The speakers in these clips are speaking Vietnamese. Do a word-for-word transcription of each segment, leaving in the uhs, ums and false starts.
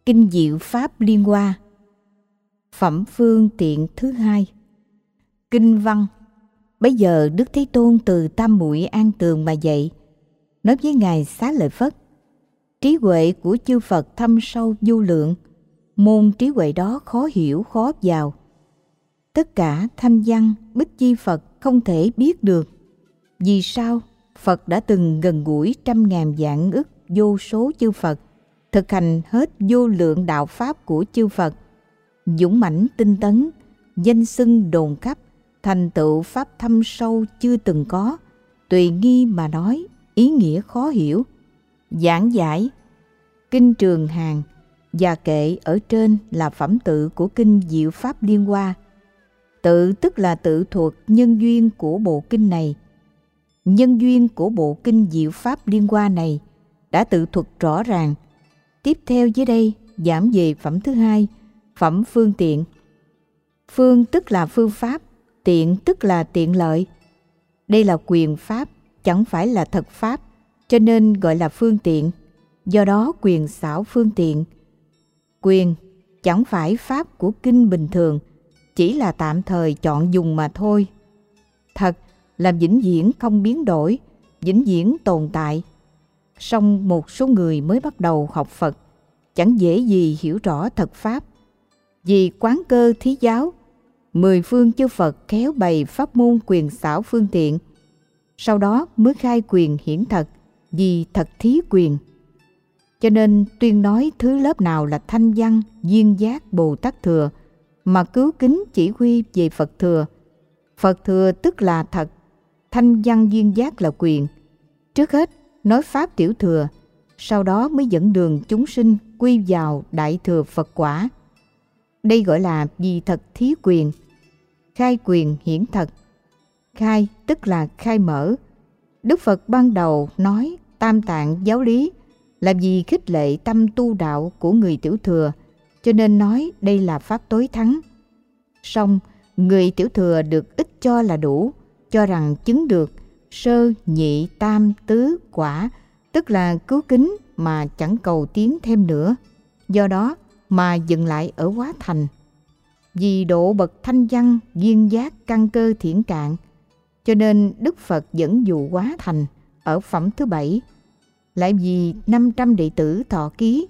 Kinh Diệu Pháp Liên Hoa. Phẩm phương tiện thứ hai. Kinh văn. Bấy giờ Đức Thế Tôn từ Tam Muội An Tường mà dậy, nói với Ngài Xá Lợi Phất: trí huệ của chư Phật thâm sâu vô lượng, môn trí huệ đó khó hiểu khó vào. Tất cả thanh văn bích chi Phật không thể biết được. Vì sao? Phật đã từng gần gũi trăm ngàn vạn ức vô số chư Phật, thực hành hết vô lượng đạo pháp của chư Phật, dũng mãnh tinh tấn, danh xưng đồn khắp, thành tựu pháp thâm sâu chưa từng có, tùy nghi mà nói, ý nghĩa khó hiểu. Giảng giải Kinh Trường Hàng và kệ ở trên là phẩm tự của Kinh Diệu Pháp Liên Hoa. Tự tức là tự thuộc nhân duyên của bộ kinh này. Nhân duyên của bộ Kinh Diệu Pháp Liên Hoa này đã tự thuật rõ ràng. Tiếp theo dưới đây giảng về phẩm thứ hai, phẩm phương tiện. Phương tức là phương pháp, tiện tức là tiện lợi. Đây là quyền pháp, chẳng phải là thật pháp, cho nên gọi là phương tiện. Do đó quyền xảo phương tiện. Quyền chẳng phải pháp của kinh bình thường, chỉ là tạm thời chọn dùng mà thôi. Thật là vĩnh viễn không biến đổi, vĩnh viễn tồn tại. Song một số người mới bắt đầu học Phật chẳng dễ gì hiểu rõ thật pháp. Vì quán cơ thí giáo, mười phương chư Phật khéo bày pháp môn quyền xảo phương tiện, sau đó mới khai quyền hiển thật, vì thật thí quyền. Cho nên tuyên nói thứ lớp nào là thanh văn duyên giác Bồ Tát thừa, mà cứu kính chỉ huy về Phật thừa. Phật thừa tức là thật, thanh văn duyên giác là quyền. Trước hết nói pháp tiểu thừa, sau đó mới dẫn đường chúng sinh quy vào đại thừa Phật quả. Đây gọi là vì thật thí quyền, khai quyền hiển thật. Khai tức là khai mở. Đức Phật ban đầu nói tam tạng giáo lý là vì khích lệ tâm tu đạo của người tiểu thừa, cho nên nói đây là pháp tối thắng. Song người tiểu thừa được ít cho là đủ, cho rằng chứng được sơ nhị tam tứ quả, tức là cứu kính mà chẳng cầu tiến thêm nữa. Do đó mà dừng lại ở hóa thành. Vì độ bậc thanh văn duyên giác căn cơ thiển cạn, cho nên Đức Phật dẫn dụ hóa thành ở phẩm thứ bảy. Lại vì năm trăm đệ tử thọ ký,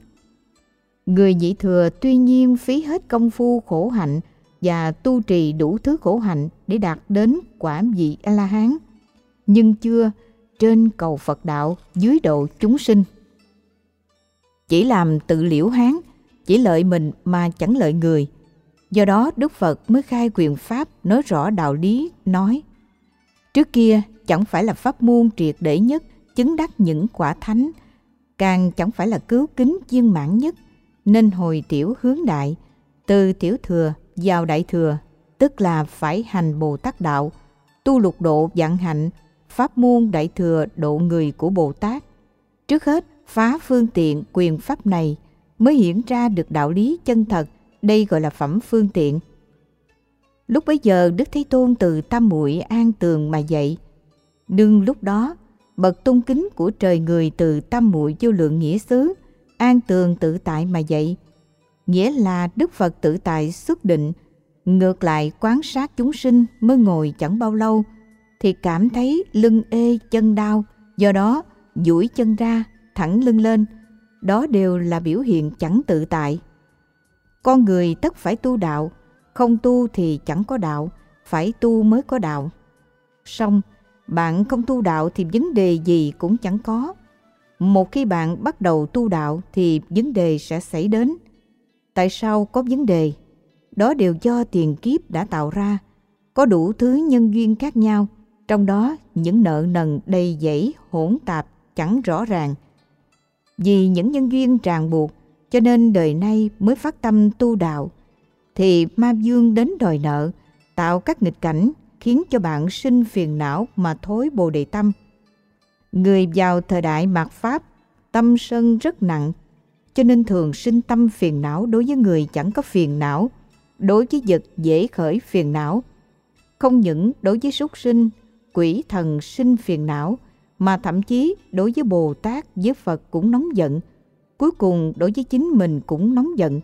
người nhị thừa tuy nhiên phí hết công phu khổ hạnh và tu trì đủ thứ khổ hạnh để đạt đến quả vị A-la-hán, nhưng chưa trên cầu Phật đạo, dưới độ chúng sinh. Chỉ làm tự liễu hán, chỉ lợi mình mà chẳng lợi người. Do đó Đức Phật mới khai quyền pháp, nói rõ đạo lý, nói trước kia chẳng phải là pháp môn triệt để nhất, chứng đắc những quả thánh, càng chẳng phải là cứu kính viên mãn nhất, nên hồi tiểu hướng đại, từ tiểu thừa vào đại thừa, tức là phải hành Bồ Tát đạo, tu lục độ vạn hạnh, pháp môn đại thừa độ người của Bồ Tát. Trước hết phá phương tiện quyền pháp này mới hiển ra được đạo lý chân thật, đây gọi là phẩm phương tiện. Lúc bấy giờ Đức Thế Tôn từ Tam Muội An Tường mà dậy. Đương lúc đó bậc tôn kính của trời người từ Tam Muội Vô Lượng Nghĩa xứ An Tường tự tại mà dậy, nghĩa là Đức Phật tự tại xuất định, ngược lại quan sát chúng sinh mới ngồi chẳng bao lâu thì cảm thấy lưng ê chân đau, do đó duỗi chân ra, thẳng lưng lên. Đó đều là biểu hiện chẳng tự tại. Con người tất phải tu đạo, không tu thì chẳng có đạo, phải tu mới có đạo. Song bạn không tu đạo thì vấn đề gì cũng chẳng có. Một khi bạn bắt đầu tu đạo thì vấn đề sẽ xảy đến. Tại sao có vấn đề? Đó đều do tiền kiếp đã tạo ra, có đủ thứ nhân duyên khác nhau, trong đó những nợ nần đầy dẫy hỗn tạp chẳng rõ ràng. Vì những nhân duyên ràng buộc, cho nên đời nay mới phát tâm tu đạo, thì ma vương đến đòi nợ, tạo các nghịch cảnh, khiến cho bạn sinh phiền não mà thối bồ đề tâm. Người vào thời đại mạt Pháp, tâm sân rất nặng, cho nên thường sinh tâm phiền não đối với người chẳng có phiền não, đối với vật dễ khởi phiền não. Không những đối với súc sinh, quỷ thần sinh phiền não, mà thậm chí đối với Bồ Tát với Phật cũng nóng giận. cuối cùng đối với chính mình cũng nóng giận.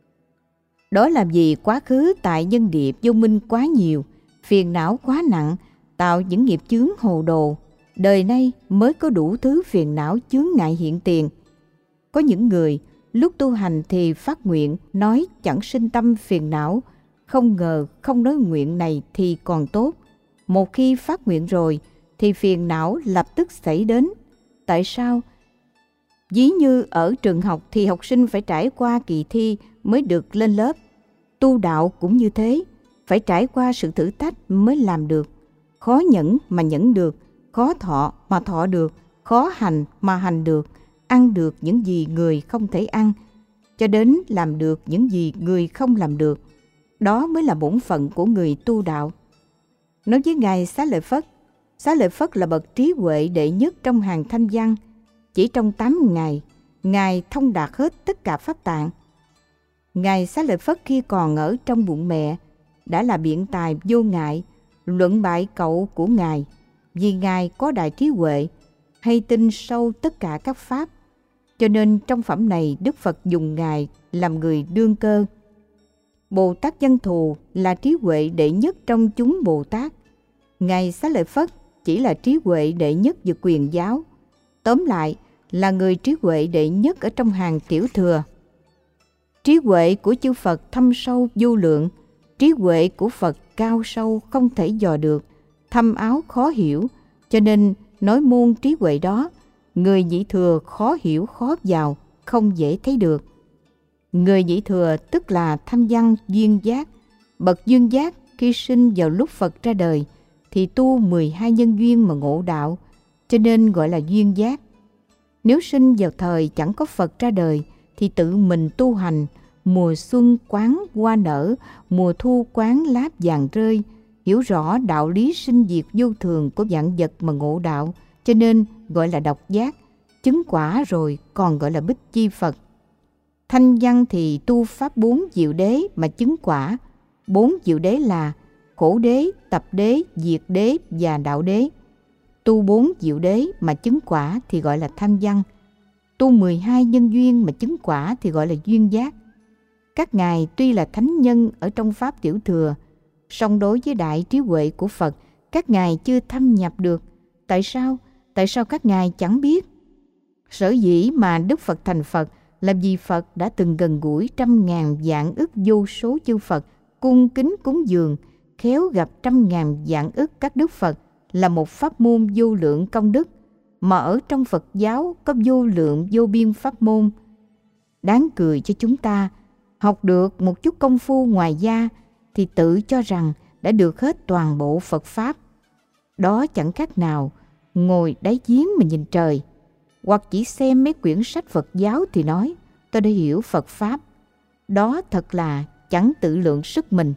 Đó làm gì quá khứ tại nhân điệp vô minh quá nhiều, phiền não quá nặng, tạo những nghiệp chướng hồ đồ, đời nay mới có đủ thứ phiền não chướng ngại hiện tiền. Có những người lúc tu hành thì phát nguyện nói chẳng sinh tâm phiền não, không ngờ không nói nguyện này thì còn tốt. Một khi phát nguyện rồi thì phiền não lập tức xảy đến. Tại sao? Ví như ở trường học thì học sinh phải trải qua kỳ thi mới được lên lớp. Tu đạo cũng như thế, phải trải qua sự thử thách mới làm được. Khó nhẫn mà nhẫn được, khó thọ mà thọ được, khó hành mà hành được, ăn được những gì người không thể ăn, cho đến làm được những gì người không làm được. Đó mới là bổn phận của người tu đạo. Nói với Ngài Xá Lợi Phất, Xá Lợi Phất là bậc trí huệ đệ nhất trong hàng thanh văn. Chỉ trong tám ngày, Ngài thông đạt hết tất cả pháp tạng. Ngài Xá Lợi Phất khi còn ở trong bụng mẹ đã là biện tài vô ngại, luận bại cậu của Ngài, vì Ngài có đại trí huệ, hay tin sâu tất cả các pháp. Cho nên trong phẩm này Đức Phật dùng Ngài làm người đương cơ. Bồ Tát Văn Thù là trí huệ đệ nhất trong chúng Bồ Tát. Ngài Xá Lợi Phất chỉ là trí huệ đệ nhất về quyền giáo. Tóm lại là người trí huệ đệ nhất ở trong hàng tiểu thừa. Trí huệ của chư Phật thâm sâu vô lượng, trí huệ của Phật cao sâu không thể dò được, thâm áo khó hiểu, cho nên nói môn trí huệ đó, người nhị thừa khó hiểu khó vào, không dễ thấy được. Người nhị thừa tức là thanh văn duyên giác. Bậc duyên giác khi sinh vào lúc Phật ra đời thì tu mười hai nhân duyên mà ngộ đạo, cho nên gọi là duyên giác. Nếu sinh vào thời chẳng có Phật ra đời thì tự mình tu hành, mùa xuân quán hoa nở, mùa thu quán lá vàng rơi, hiểu rõ đạo lý sinh diệt vô thường của vạn vật mà ngộ đạo, cho nên gọi là độc giác. Chứng quả rồi còn gọi là bích chi Phật. Thanh văn thì tu pháp bốn diệu đế mà chứng quả. Bốn diệu đế là khổ đế, tập đế, diệt đế và đạo đế. Tu bốn diệu đế mà chứng quả thì gọi là thanh văn. Tu mười hai nhân duyên mà chứng quả thì gọi là duyên giác. Các ngài tuy là thánh nhân ở trong pháp tiểu thừa, song đối với đại trí huệ của Phật, các ngài chưa thâm nhập được. Tại sao? Tại sao các ngài chẳng biết? Sở dĩ mà Đức Phật thành Phật là vì Phật đã từng gần gũi trăm ngàn vạn ức vô số chư Phật, cung kính cúng dường, khéo gặp trăm ngàn vạn ức các đức Phật, là một pháp môn vô lượng công đức, mà ở trong Phật giáo có vô lượng vô biên pháp môn. Đáng cười cho chúng ta, học được một chút công phu ngoài da thì tự cho rằng đã được hết toàn bộ Phật Pháp. Đó chẳng khác nào ngồi đáy giếng mà nhìn trời, hoặc chỉ xem mấy quyển sách Phật giáo thì nói tôi đã hiểu Phật Pháp. Đó thật là chẳng tự lượng sức mình.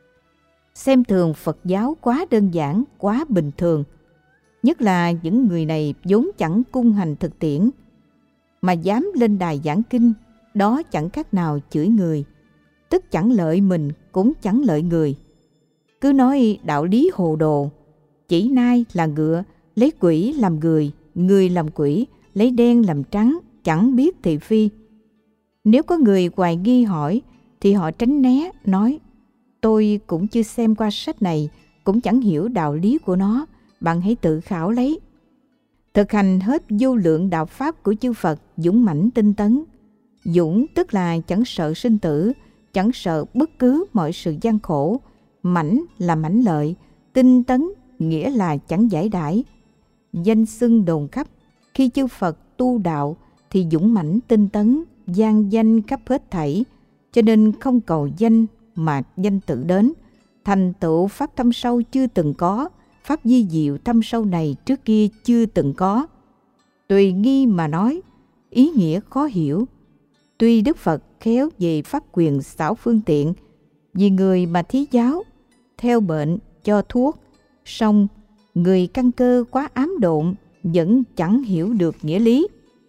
Xem thường Phật giáo quá đơn giản, quá bình thường. Nhất là những người này vốn chẳng cung hành thực tiễn, mà dám lên đài giảng kinh, đó chẳng khác nào chửi người, tức chẳng lợi mình cũng chẳng lợi người. Cứ nói đạo lý hồ đồ, chỉ nai là ngựa, lấy quỷ làm người, người làm quỷ, lấy đen làm trắng, chẳng biết thị phi. Nếu có người hoài nghi hỏi thì họ tránh né, nói tôi cũng chưa xem qua sách này, cũng chẳng hiểu đạo lý của nó, bạn hãy tự khảo lấy. Thực hành hết vô lượng đạo pháp của chư Phật, dũng mãnh tinh tấn. Dũng tức là chẳng sợ sinh tử, chẳng sợ bất cứ mọi sự gian khổ. Mãnh là mãnh lợi, tinh tấn nghĩa là chẳng giải đãi. Danh xưng đồn khắp, khi chư Phật tu đạo thì dũng mãnh tinh tấn, gian danh khắp hết thảy, cho nên không cầu danh mà danh tự đến. Thành tựu pháp thâm sâu chưa từng có, pháp di diệu thâm sâu này trước kia chưa từng có. Tùy nghi mà nói, ý nghĩa khó hiểu. Tuy Đức Phật khéo về pháp quyền xảo phương tiện, vì người mà thí giáo, theo bệnh cho thuốc, song người căn cơ quá ám độn vẫn chẳng hiểu được nghĩa lý.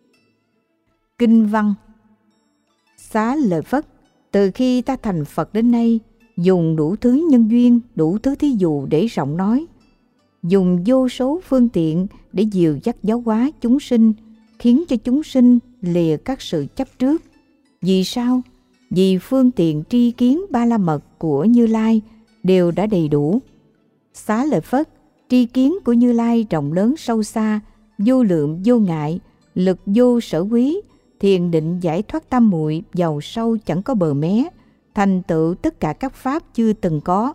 Kinh văn: Xá Lợi Phất, từ khi ta thành Phật đến nay, dùng đủ thứ nhân duyên, đủ thứ thí dụ để rộng nói, dùng vô số phương tiện để dìu dắt giáo hóa chúng sinh, khiến cho chúng sinh lìa các sự chấp trước. Vì sao? Vì phương tiện tri kiến ba la mật của Như Lai đều đã đầy đủ. Xá lợi Phất, tri kiến của Như Lai rộng lớn sâu xa, vô lượng vô ngại, lực vô sở quý, thiền định giải thoát tam muội giàu sâu chẳng có bờ mé, thành tựu tất cả các pháp chưa từng có.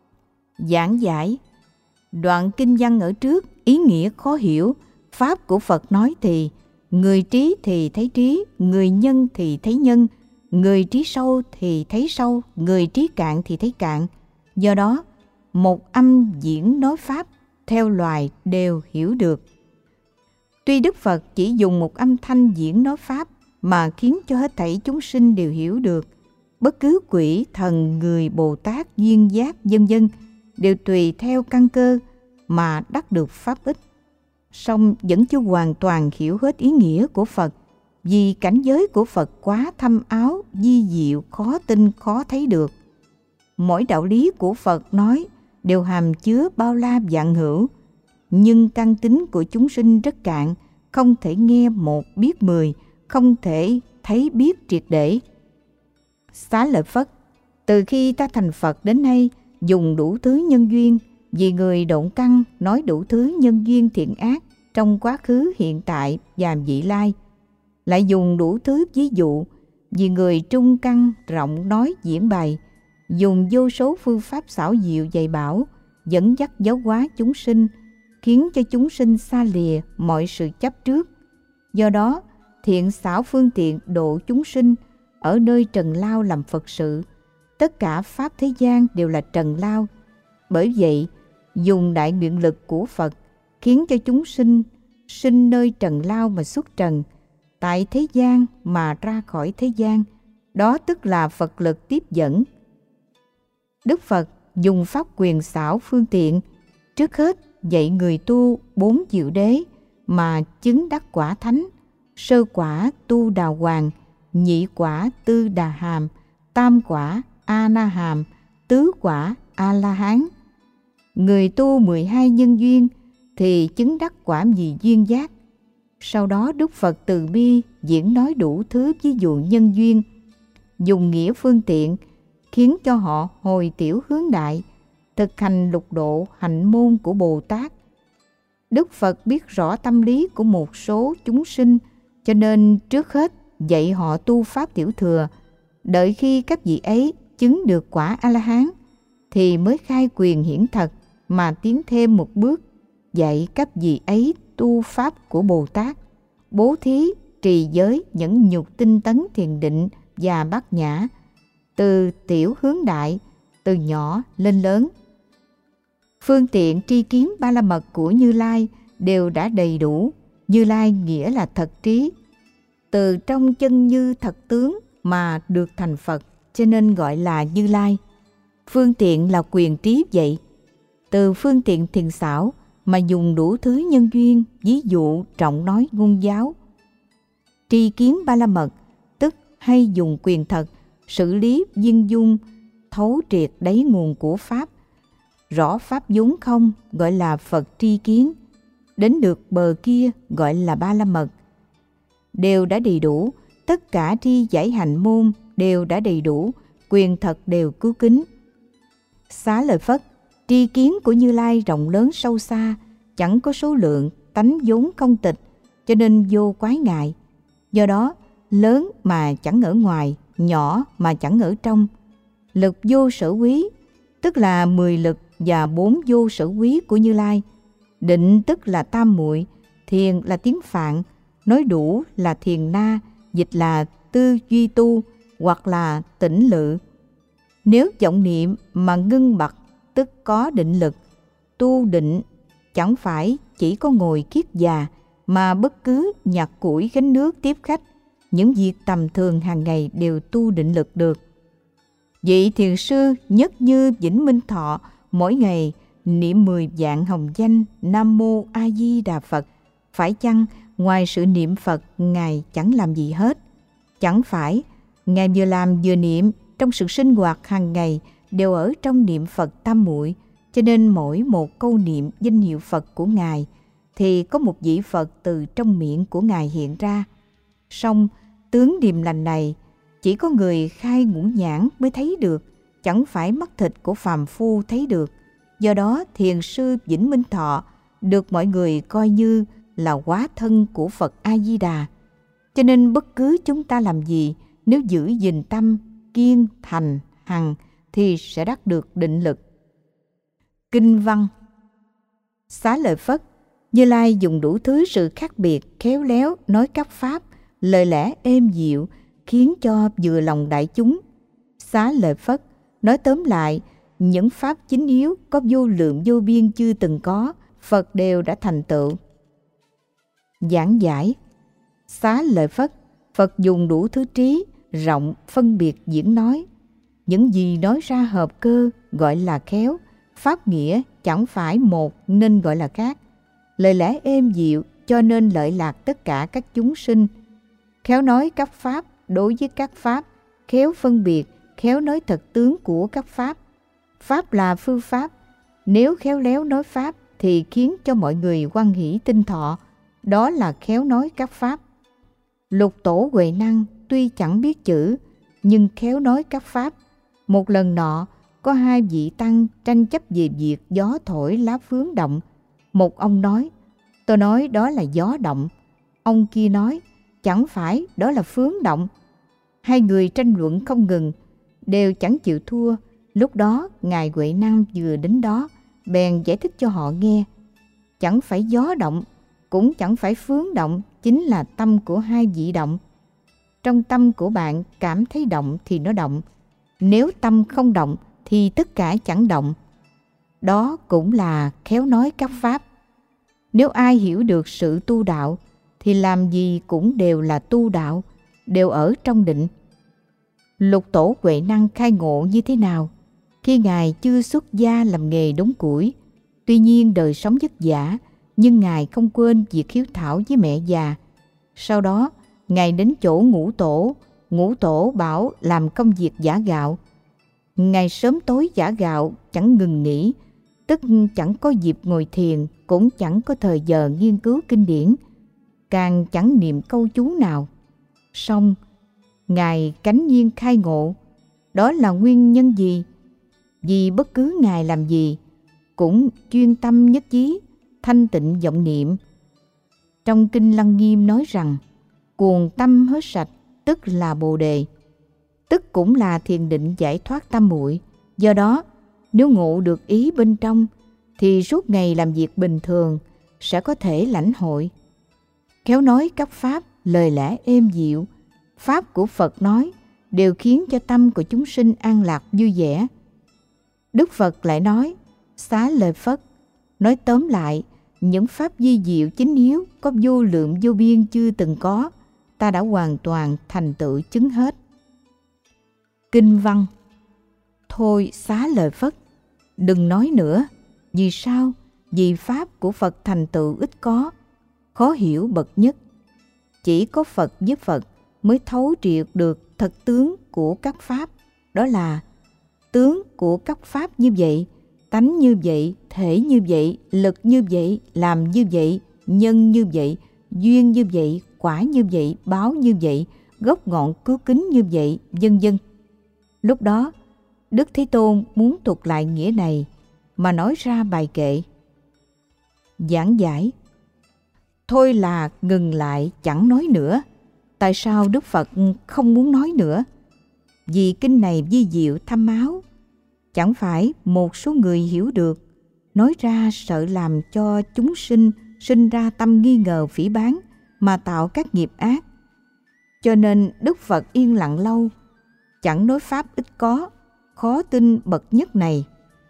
Giảng giải đoạn kinh văn ở trước ý nghĩa khó hiểu. Pháp của Phật nói thì người trí thì thấy trí, người nhân thì thấy nhân, người trí sâu thì thấy sâu, người trí cạn thì thấy cạn. Do đó, một âm diễn nói Pháp theo loài đều hiểu được. Tuy Đức Phật chỉ dùng một âm thanh diễn nói Pháp mà khiến cho hết thảy chúng sinh đều hiểu được, bất cứ quỷ, thần, người, Bồ Tát, duyên giác, vân vân đều tùy theo căn cơ mà đắc được pháp ích, song vẫn chưa hoàn toàn hiểu hết ý nghĩa của Phật, vì cảnh giới của Phật quá thâm áo, vi diệu, khó tin, khó thấy được. Mỗi đạo lý của Phật nói đều hàm chứa bao la vạn hữu, nhưng căn tính của chúng sinh rất cạn, không thể nghe một biết mười, không thể thấy biết triệt để. Xá lợi Phất, từ khi ta thành Phật đến nay, dùng đủ thứ nhân duyên, vì người độn căn nói đủ thứ nhân duyên thiện ác trong quá khứ, hiện tại và vị lai, lại dùng đủ thứ ví dụ, vì người trung căn rộng nói diễn bày, dùng vô số phương pháp xảo diệu dạy bảo, dẫn dắt giáo hóa chúng sinh, khiến cho chúng sinh xa lìa mọi sự chấp trước. Do đó, thiện xảo phương tiện độ chúng sinh ở nơi trần lao làm Phật sự. Tất cả pháp thế gian đều là trần lao. Bởi vậy, dùng đại nguyện lực của Phật khiến cho chúng sinh sinh nơi trần lao mà xuất trần, tại thế gian mà ra khỏi thế gian. Đó tức là Phật lực tiếp dẫn. Đức Phật dùng pháp quyền xảo phương tiện, trước hết dạy người tu bốn diệu đế mà chứng đắc quả thánh. Sơ quả tu đào hoàng, nhị quả tư đà hàm, tam quả a na hàm, tứ quả a la hán. Người tu mười hai nhân duyên thì chứng đắc quả vị duyên giác. Sau đó Đức Phật từ bi diễn nói đủ thứ ví dụ nhân duyên, dùng nghĩa phương tiện khiến cho họ hồi tiểu hướng đại, thực hành lục độ hạnh môn của Bồ Tát. Đức Phật biết rõ tâm lý của một số chúng sinh, cho nên trước hết dạy họ tu pháp tiểu thừa, đợi khi các vị ấy chứng được quả A-la-hán thì mới khai quyền hiển thật mà tiến thêm một bước, dạy các vị ấy tu pháp của Bồ Tát, bố thí, trì giới, nhẫn nhục, tinh tấn, thiền định và bát nhã, từ tiểu hướng đại, từ nhỏ lên lớn. Phương tiện tri kiến ba la mật của Như Lai đều đã đầy đủ. Như Lai nghĩa là thật trí, từ trong chân như thật tướng mà được thành Phật, cho nên gọi là Như Lai. Phương tiện là quyền trí vậy. Từ phương tiện thiền xảo mà dùng đủ thứ nhân duyên, ví dụ trọng nói ngôn giáo. Tri kiến ba la mật tức hay dùng quyền thật, xử lý viên dung, thấu triệt đáy nguồn của Pháp, rõ Pháp vốn không gọi là Phật tri kiến, đến được bờ kia gọi là ba la mật. Đều đã đầy đủ, tất cả tri giải hành môn đều đã đầy đủ, quyền thật đều cứu kính. Xá lợi Phất, tri kiến của Như Lai rộng lớn sâu xa, chẳng có số lượng, tánh vốn không tịch, cho nên vô quái ngại. Do đó, lớn mà chẳng ở ngoài, nhỏ mà chẳng ở trong. Lực vô sở quý, tức là mười lực và bốn vô sở quý của Như Lai. Định tức là tam muội, thiền là tiếng Phạn, nói đủ là thiền na, dịch là tư duy tu hoặc là tĩnh lự. Nếu vọng niệm mà ngưng bặt tức có định lực. Tu định chẳng phải chỉ có ngồi kiết già, mà bất cứ nhặt củi gánh nước tiếp khách, những việc tầm thường hàng ngày đều tu định lực được. Vị thiền sư Nhất Như Vĩnh Minh Thọ mỗi ngày niệm mười vạn hồng danh Nam Mô A Di Đà Phật. Phải chăng ngoài sự niệm Phật Ngài chẳng làm gì hết? Chẳng phải, Ngài vừa làm vừa niệm, trong sự sinh hoạt hàng ngày đều ở trong niệm Phật tam muội, cho nên mỗi một câu niệm danh hiệu Phật của Ngài thì có một vị Phật từ trong miệng của Ngài hiện ra. Song tướng điềm lành này chỉ có người khai ngũ nhãn mới thấy được, chẳng phải mắt thịt của phàm phu thấy được. Do đó thiền sư Vĩnh Minh Thọ được mọi người coi như là hóa thân của Phật A-di-đà. Cho nên bất cứ chúng ta làm gì, nếu giữ gìn tâm, kiên, thành, hằng thì sẽ đắc được định lực. Kinh văn. Xá lợi Phất, Như Lai dùng đủ thứ sự khác biệt, khéo léo nói các pháp, lời lẽ êm dịu, khiến cho vừa lòng đại chúng. Xá lợi Phất, nói tóm lại, những pháp chính yếu có vô lượng vô biên chưa từng có, Phật đều đã thành tựu. Giảng giải. Xá lợi Phất, Phật dùng đủ thứ trí, rộng, phân biệt diễn nói. Những gì nói ra hợp cơ gọi là khéo, pháp nghĩa chẳng phải một nên gọi là khác. Lời lẽ êm dịu cho nên lợi lạc tất cả các chúng sinh. Khéo nói các pháp đối với các pháp, khéo phân biệt, khéo nói thật tướng của các pháp. Pháp là phương pháp, nếu khéo léo nói pháp thì khiến cho mọi người hoan hỷ tinh thọ, đó là khéo nói các pháp. Lục tổ Huệ Năng tuy chẳng biết chữ, nhưng khéo nói các pháp. Một lần nọ, có hai vị tăng tranh chấp về việc gió thổi lá phướng động. Một ông nói, tôi nói đó là gió động. Ông kia nói, chẳng phải, đó là phướng động. Hai người tranh luận không ngừng, đều chẳng chịu thua. Lúc đó, Ngài Huệ Năng vừa đến đó, bèn giải thích cho họ nghe. Chẳng phải gió động, cũng chẳng phải phướng động, chính là tâm của hai vị động. Trong tâm của bạn cảm thấy động thì nó động. Nếu tâm không động thì tất cả chẳng động. Đó cũng là khéo nói các pháp. Nếu ai hiểu được sự tu đạo thì làm gì cũng đều là tu đạo, đều ở trong định. Lục tổ Huệ Năng khai ngộ như thế nào? Khi Ngài chưa xuất gia làm nghề đốn củi, tuy nhiên đời sống vất vả, nhưng Ngài không quên việc hiếu thảo với mẹ già. Sau đó, Ngài đến chỗ ngũ tổ, ngũ tổ bảo làm công việc giã gạo. Ngài sớm tối giã gạo chẳng ngừng nghỉ, tức chẳng có dịp ngồi thiền, cũng chẳng có thời giờ nghiên cứu kinh điển, càng chẳng niệm câu chú nào. Song Ngài cánh nhiên khai ngộ. Đó là nguyên nhân gì? Vì bất cứ Ngài làm gì cũng chuyên tâm nhất chí, thanh tịnh vọng niệm. Trong Kinh Lăng Nghiêm nói rằng, cuồng tâm hết sạch tức là Bồ Đề, tức cũng là thiền định giải thoát tâm muội. Do đó, nếu ngộ được ý bên trong thì suốt ngày làm việc bình thường sẽ có thể lãnh hội. Khéo nói các pháp, lời lẽ êm dịu, pháp của Phật nói đều khiến cho tâm của chúng sinh an lạc vui vẻ. Đức Phật lại nói, xá lợi Phất, nói tóm lại, những pháp di diệu chính yếu có vô lượng vô biên chưa từng có, ta đã hoàn toàn thành tựu chứng hết. Kinh văn. Thôi xá lợi Phất, đừng nói nữa. Vì sao? Vì pháp của Phật thành tựu ít có, khó hiểu bậc nhất. Chỉ có Phật với Phật mới thấu triệt được thật tướng của các pháp. Đó là tướng của các pháp như vậy, tánh như vậy, thể như vậy, lực như vậy, làm như vậy, nhân như vậy, duyên như vậy, quả như vậy, báo như vậy, gốc ngọn cứu kính như vậy, vân vân. Lúc đó, Đức Thế Tôn muốn thuật lại nghĩa này mà nói ra bài kệ. Giảng giải. Thôi là ngừng lại chẳng nói nữa. Tại sao Đức Phật không muốn nói nữa? Vì kinh này vi diệu thâm áo, chẳng phải một số người hiểu được, nói ra sợ làm cho chúng sinh sinh ra tâm nghi ngờ phỉ báng mà tạo các nghiệp ác. Cho nên Đức Phật yên lặng lâu, chẳng nói pháp ít có, khó tin bậc nhất này.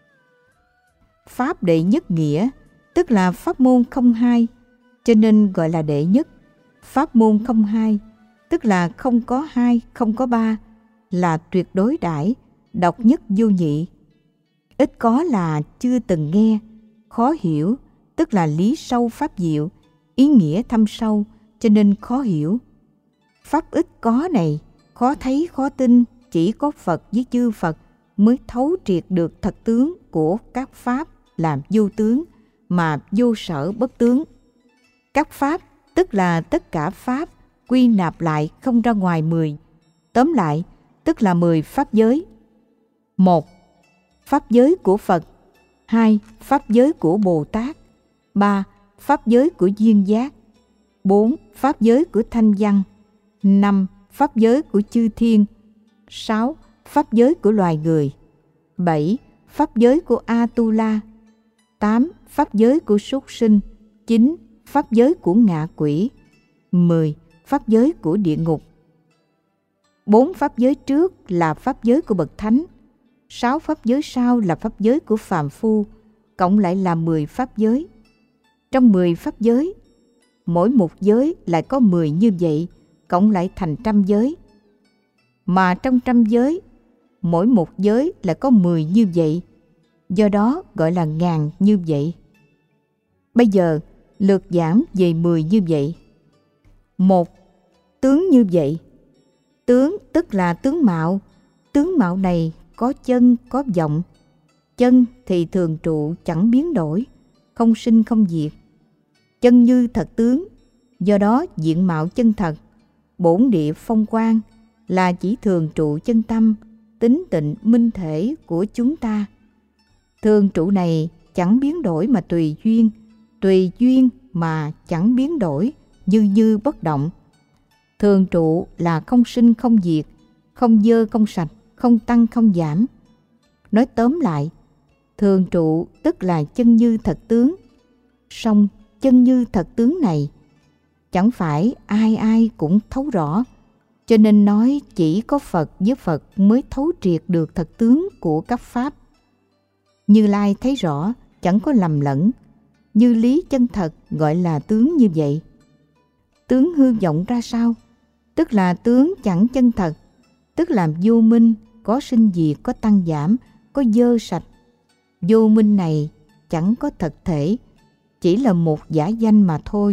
Pháp đệ nhất nghĩa, tức là pháp môn không hai, cho nên gọi là đệ nhất. Pháp môn không hai, tức là không có hai, không có ba, là tuyệt đối đãi, độc nhất vô nhị. Ít có là chưa từng nghe, khó hiểu, tức là lý sâu pháp diệu, ý nghĩa thâm sâu, cho nên khó hiểu. Pháp ít có này, khó thấy khó tin, chỉ có Phật với chư Phật mới thấu triệt được thật tướng của các pháp làm vô tướng, mà vô sở bất tướng. Các pháp tức là tất cả pháp quy nạp lại không ra ngoài mười. Tóm lại, tức là mười pháp giới. Một. Pháp giới của Phật. Hai. Pháp giới của Bồ Tát. Ba. Pháp giới của duyên giác. Bốn. Pháp giới của thanh văn. Năm. Pháp giới của chư thiên. Sáu. Pháp giới của loài người. Bảy. Pháp giới của Atula. Tám. Pháp giới của súc sinh. Chín. Pháp giới của ngạ quỷ. Mười. Pháp giới của địa ngục. Bốn pháp giới trước là pháp giới của bậc thánh. Sáu pháp giới sau là pháp giới của phàm phu, cộng lại là mười pháp giới. Trong mười pháp giới, mỗi một giới lại có mười như vậy, cộng lại thành trăm giới. Mà trong trăm giới, mỗi một giới lại có mười như vậy, do đó gọi là ngàn như vậy. Bây giờ, lược giảng về mười như vậy. Một. Tướng như vậy. Tướng tức là tướng mạo. Tướng mạo này có chân, có vọng. Chân thì thường trụ chẳng biến đổi, không sinh không diệt. Chân như thật tướng, do đó diện mạo chân thật. Bổn địa phong quang là chỉ thường trụ chân tâm, tính tịnh minh thể của chúng ta. Thường trụ này chẳng biến đổi mà tùy duyên, tùy duyên mà chẳng biến đổi, như như bất động. Thường trụ là không sinh không diệt, không dơ không sạch, không tăng không giảm. Nói tóm lại, thường trụ tức là chân như thật tướng. Song chân như thật tướng này chẳng phải ai ai cũng thấu rõ, cho nên nói chỉ có Phật với Phật mới thấu triệt được thật tướng của các pháp. Như Lai thấy rõ, chẳng có lầm lẫn, như lý chân thật gọi là tướng như vậy. Tướng hư vọng ra sao? Tức là tướng chẳng chân thật, tức là vô minh, có sinh diệt, có tăng giảm, có dơ sạch. Vô minh này chẳng có thật thể, chỉ là một giả danh mà thôi.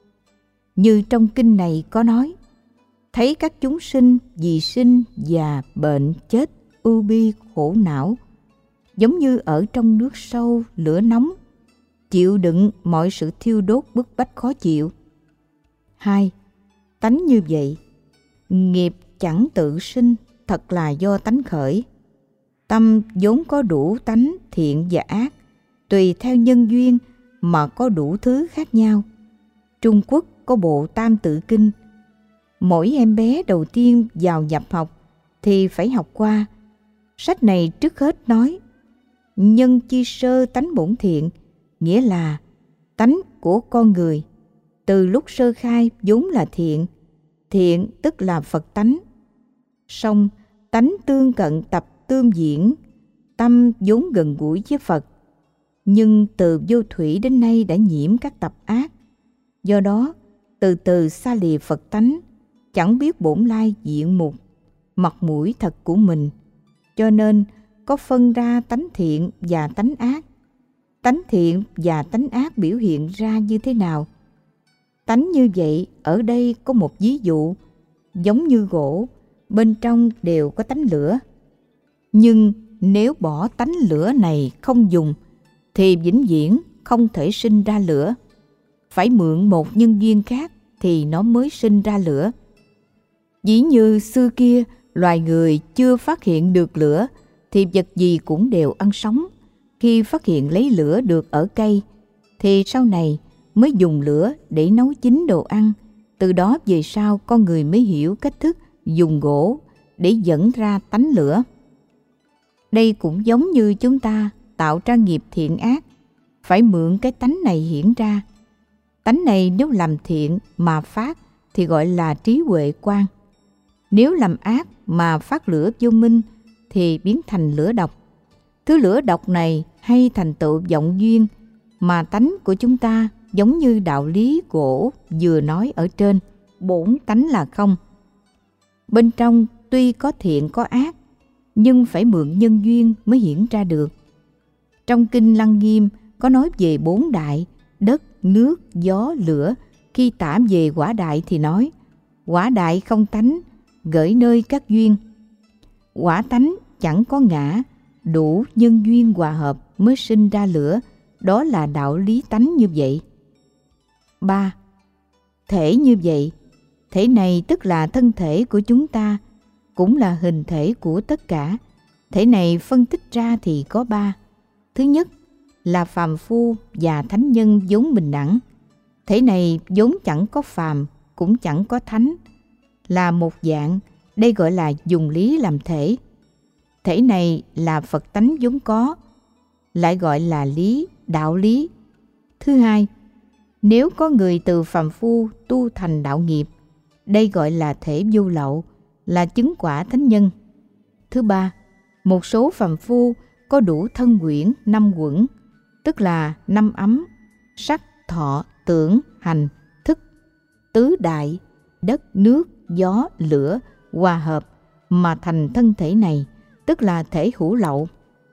Như trong kinh này có nói, thấy các chúng sinh vì sinh, già, bệnh, chết, ưu bi, khổ não, giống như ở trong nước sâu, lửa nóng, chịu đựng mọi sự thiêu đốt bức bách khó chịu. Hai. Tánh như vậy. Nghiệp chẳng tự sinh, thật là do tánh khởi. Tâm vốn có đủ tánh thiện và ác, tùy theo nhân duyên mà có đủ thứ khác nhau. Trung Quốc có bộ Tam Tự Kinh. Mỗi em bé đầu tiên vào nhập học thì phải học qua. Sách này trước hết nói, nhân chi sơ tánh bổn thiện, nghĩa là tánh của con người từ lúc sơ khai vốn là thiện. Thiện tức là Phật tánh. Song tánh tương cận tập tương diễn, tâm vốn gần gũi với Phật, nhưng từ vô thủy đến nay đã nhiễm các tập ác. Do đó, từ từ xa lìa Phật tánh, chẳng biết bổn lai diện mục, mặt mũi thật của mình, cho nên có phân ra tánh thiện và tánh ác. Tánh thiện và tánh ác biểu hiện ra như thế nào? Tánh như vậy, ở đây có một ví dụ, giống như gỗ, bên trong đều có tánh lửa. Nhưng nếu bỏ tánh lửa này không dùng, thì vĩnh viễn không thể sinh ra lửa. Phải mượn một nhân duyên khác thì nó mới sinh ra lửa. Ví như xưa kia, loài người chưa phát hiện được lửa, thì vật gì cũng đều ăn sống. Khi phát hiện lấy lửa được ở cây, thì sau này mới dùng lửa để nấu chín đồ ăn. Từ đó về sau con người mới hiểu cách thức dùng gỗ để dẫn ra tánh lửa. Đây cũng giống như chúng ta tạo ra nghiệp thiện ác, phải mượn cái tánh này hiển ra. Tánh này nếu làm thiện mà phát thì gọi là trí huệ quang. Nếu làm ác mà phát lửa vô minh thì biến thành lửa độc. Thứ lửa độc này hay thành tựu vọng duyên, mà tánh của chúng ta giống như đạo lý gỗ vừa nói ở trên, bổn tánh là không. Bên trong tuy có thiện có ác, nhưng phải mượn nhân duyên mới hiển ra được. Trong Kinh Lăng Nghiêm có nói về bốn đại, đất, nước, gió, lửa. Khi tả về quả đại thì nói, quả đại không tánh, gởi nơi các duyên. Quả tánh chẳng có ngã, đủ nhân duyên hòa hợp mới sinh ra lửa, đó là đạo lý tánh như vậy. Ba. Thể như vậy, thể này tức là thân thể của chúng ta, cũng là hình thể của tất cả. Thể này phân tích ra thì có ba. Thứ nhất là phàm phu và thánh nhân vốn bình đẳng. Thể này vốn chẳng có phàm, cũng chẳng có thánh, là một dạng, đây gọi là dùng lý làm thể. Thể này là Phật tánh vốn có, lại gọi là lý, đạo lý. Thứ hai, nếu có người từ phàm phu tu thành đạo nghiệp, đây gọi là thể vô lậu, là chứng quả thánh nhân. Thứ ba, một số phàm phu có đủ thân quyển năm quẩn, tức là năm ấm, sắc, thọ, tưởng, hành, thức, tứ đại, đất, nước, gió, lửa, hòa hợp mà thành thân thể này, tức là thể hữu lậu.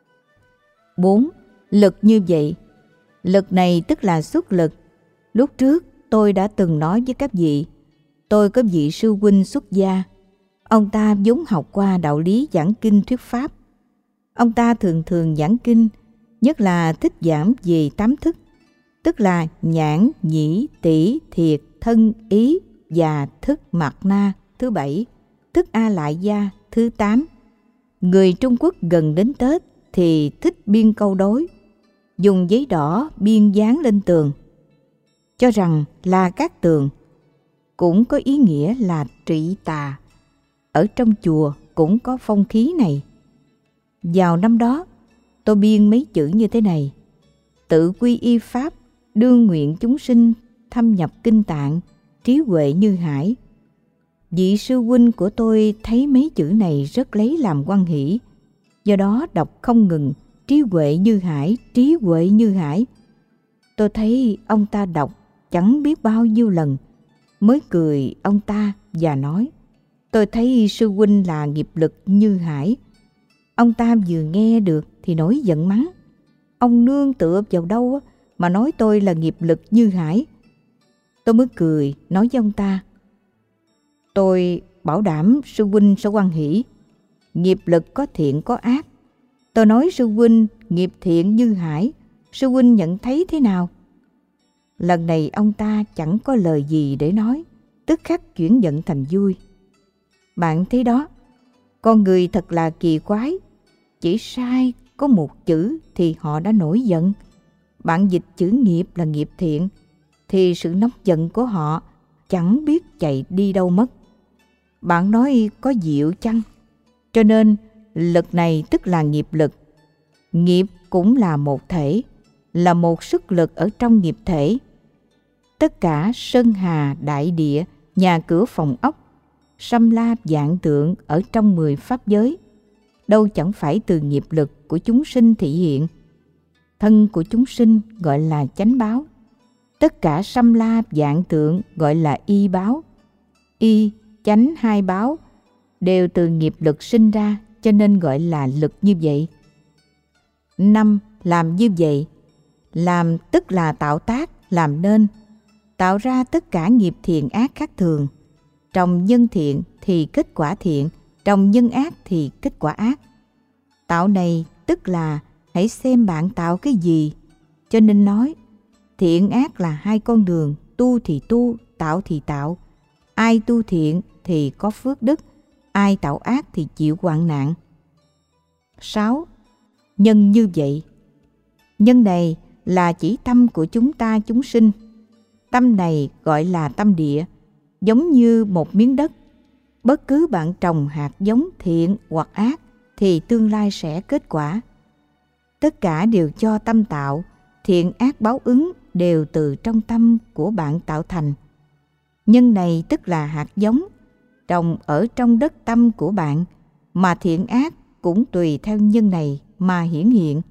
Bốn, lực như vậy. Lực này tức là xuất lực. Lúc trước tôi đã từng nói với các vị, tôi có vị sư huynh xuất gia. Ông ta vốn học qua đạo lý giảng kinh thuyết pháp. Ông ta thường thường giảng kinh, nhất là thích giảng về tám thức, tức là nhãn, nhĩ, tỷ, thiệt, thân, ý và thức mạt na thứ bảy, thức a lại gia thứ tám. Người Trung Quốc gần đến Tết thì thích biên câu đối, dùng giấy đỏ biên dán lên tường, cho rằng là cát tường, cũng có ý nghĩa là trị tà. Ở trong chùa cũng có phong khí này. Vào năm đó, tôi biên mấy chữ như thế này: tự quy y pháp, đương nguyện chúng sinh thâm nhập kinh tạng, trí huệ như hải. Vị sư huynh của tôi thấy mấy chữ này rất lấy làm hoan hỷ, do đó đọc không ngừng, trí huệ như hải, trí huệ như hải. Tôi thấy ông ta đọc chẳng biết bao nhiêu lần, mới cười ông ta và nói: tôi thấy sư huynh là nghiệp lực như hải. Ông ta vừa nghe được thì nổi giận mắng: ông nương tựa vào đâu mà nói tôi là nghiệp lực như hải? Tôi mới cười nói với ông ta: tôi bảo đảm sư huynh sẽ hoan hỷ. Nghiệp lực có thiện có ác. Tôi nói sư huynh nghiệp thiện như hải, sư huynh nhận thấy thế nào? Lần này ông ta chẳng có lời gì để nói, tức khắc chuyển giận thành vui. Bạn thấy đó, con người thật là kỳ quái. Chỉ sai có một chữ thì họ đã nổi giận. Bạn dịch chữ nghiệp là nghiệp thiện, thì sự nóng giận của họ chẳng biết chạy đi đâu mất. Bạn nói có diệu chăng? Cho nên lực này tức là nghiệp lực. Nghiệp cũng là một thể, là một sức lực ở trong nghiệp thể. Tất cả sơn hà đại địa, nhà cửa phòng ốc, sâm la vạn tượng ở trong mười pháp giới, đâu chẳng phải từ nghiệp lực của chúng sinh thị hiện. Thân của chúng sinh gọi là chánh báo. Tất cả sâm la vạn tượng gọi là y báo. Y, chánh hai báo đều từ nghiệp lực sinh ra, cho nên gọi là lực như vậy. Năm, làm như vậy. Làm tức là tạo tác, làm nên, tạo ra tất cả nghiệp thiện ác khác thường. Trồng nhân thiện thì kết quả thiện, trồng nhân ác thì kết quả ác. Tạo này tức là hãy xem bạn tạo cái gì. Cho nên nói thiện ác là hai con đường, tu thì tu, tạo thì tạo. Ai tu thiện thì có phước đức, ai tạo ác thì chịu hoạn nạn. Sáu, nhân như vậy. Nhân này là chỉ tâm của chúng ta chúng sinh. Tâm này gọi là tâm địa, giống như một miếng đất. Bất cứ bạn trồng hạt giống thiện hoặc ác thì tương lai sẽ kết quả. Tất cả đều cho tâm tạo, thiện ác báo ứng đều từ trong tâm của bạn tạo thành. Nhân này tức là hạt giống, trồng ở trong đất tâm của bạn, mà thiện ác cũng tùy theo nhân này mà hiển hiện.